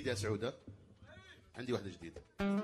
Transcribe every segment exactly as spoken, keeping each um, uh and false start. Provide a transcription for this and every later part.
يا سعودة؟ عندي واحدة جديدة.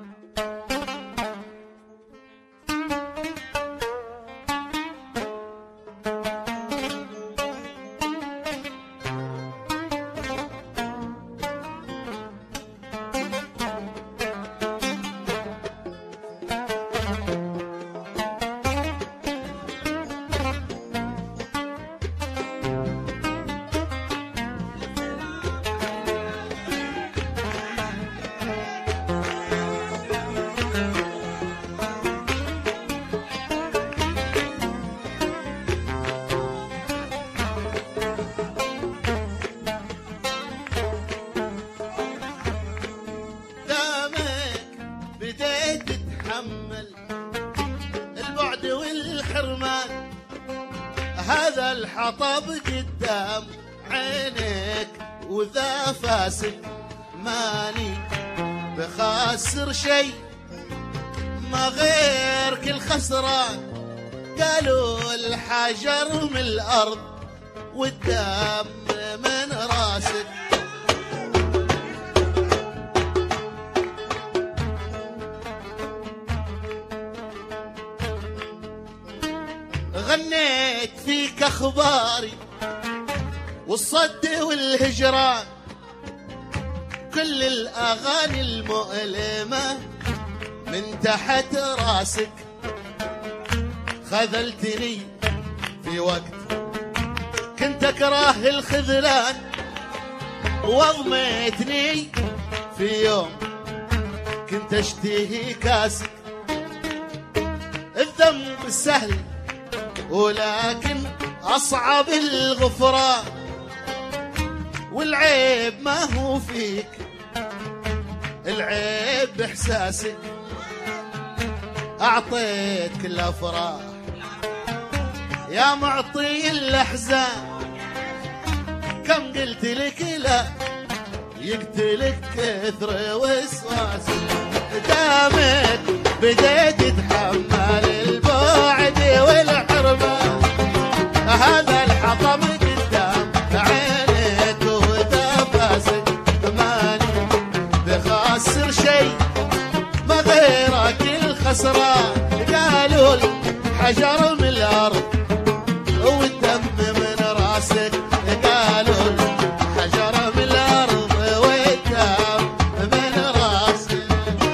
البعد والحرمان، هذا الحطب قدام عينك وذا فاسد، ماني بخاسر شي ما غير كل خسران. قالوا الحجر من الأرض والدم من راسك. غنيت فيك أخباري والصد والهجران، كل الأغاني المؤلمة من تحت راسك. خذلتني في وقت كنت أكره الخذلان، وضميتني في يوم كنت أشتهي كاسك. الذنب سهل ولكن أصعب الغفران، والعيب ما هو فيك، العيب بإحساسك. أعطيتك الأفراح يا معطي الأحزان، كم قلت لك لا يقتلك كثر وسواسك. دامك بديت تتحمل البعد والحرمان، هذا الحطب قدام عينك وذا فاسك. ماني بخاسر شي ما غيرك الخسران. قالوا الحجر من الأرض والدم من راسك. قالوا الحجر من الأرض والدم من راسك.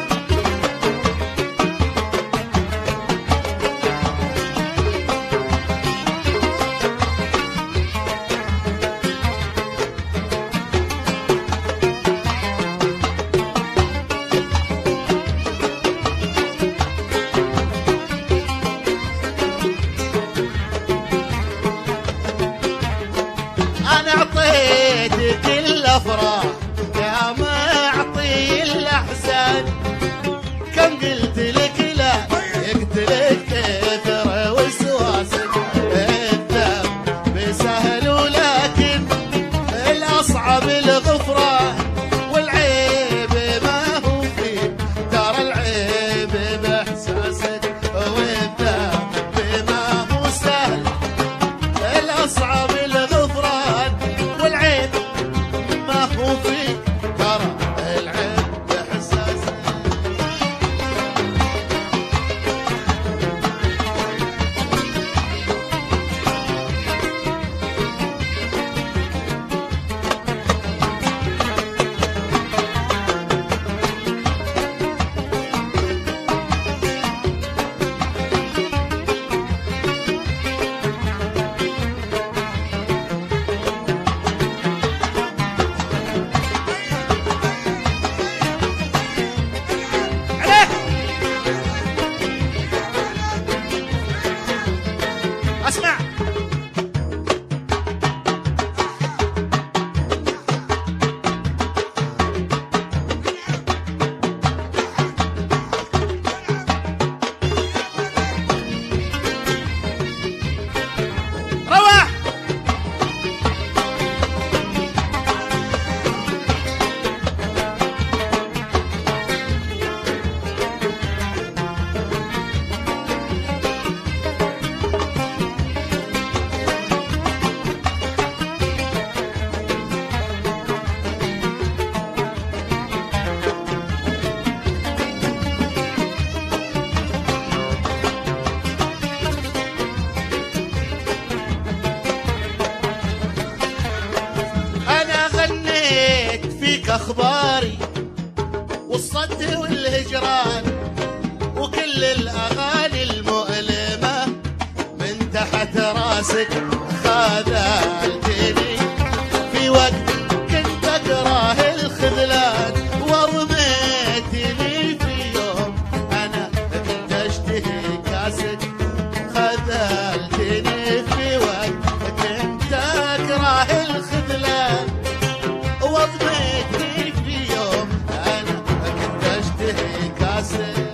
أنا أعطيتك الأفراح يا معطي الأحزان، كم قلت لك لا يقتلك كثر وسواسك. الذنب سهل ولكن الأصعب الغفران، والعيب ما هو فيك، ترى العيب بإحساسك. والذنب ما هو سهل، الأصعب الغفران، والعيب ما هو فيك. اخباري والصد والهجران وكل الاغاني المؤلمه من تحت راسك خذلتني في وقت كنت اكره الخذلان ورميتني في يوم انا كنت اشتهي كاسك خذلتني في وقت كنت اكره الخذلان وضميتني في يوم انا كنت اشتهي كاسك.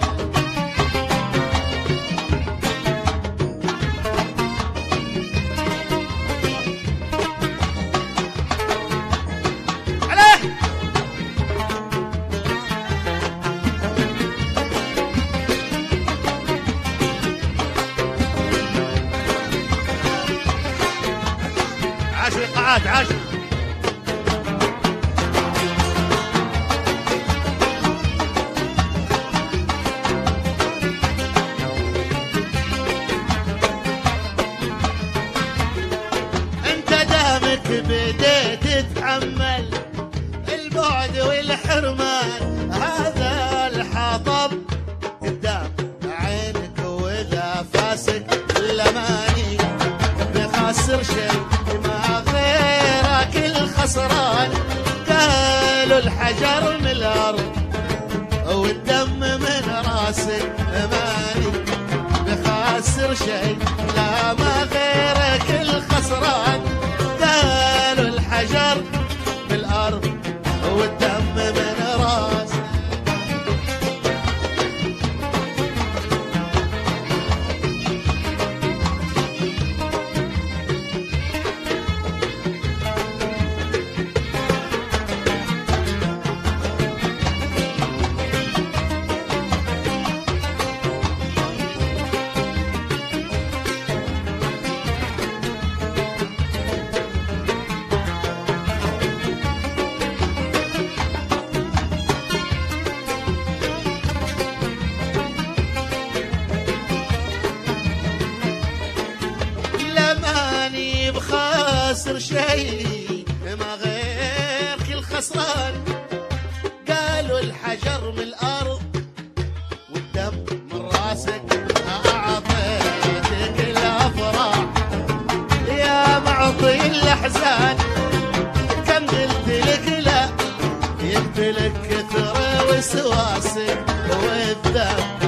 عاشوا القاعات عاشوا. انت دامك بديت تتحمل البعد والحرمان هذا الحطب قدام عينك واذا فاسك لماني بخسر شيء ما غيرك الخسران. قالوا الحجر من الارض والدم من راسك ماني بخسر شيء لا ما غيرك الخسران. قالوا الحجر من الارض والدم من راسك. خاسر شيء ما غيرك الخسران. قالوا الحجر من الارض والدم من راسك اعطيتك الافراح يا معطي الاحزان. كم قلت لك لا يقتلك كثر وسواسك والذنب